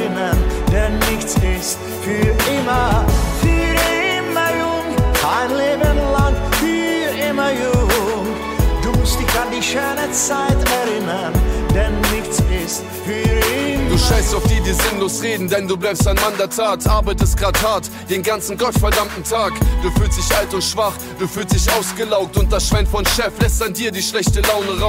erinnern, denn nichts ist für immer jung, ein Leben lang für immer jung. Du musst dich an die schöne Zeit erinnern, denn nichts ist für immer. Du scheißt auf die sinnlos reden, denn du bleibst ein Mann der Tat. Arbeitest grad hart, den ganzen gottverdammten Tag. Du fühlst dich alt und schwach, du fühlst dich ausgelaugt und das Schwein von Chef lässt an dir die schlechte Laune raus.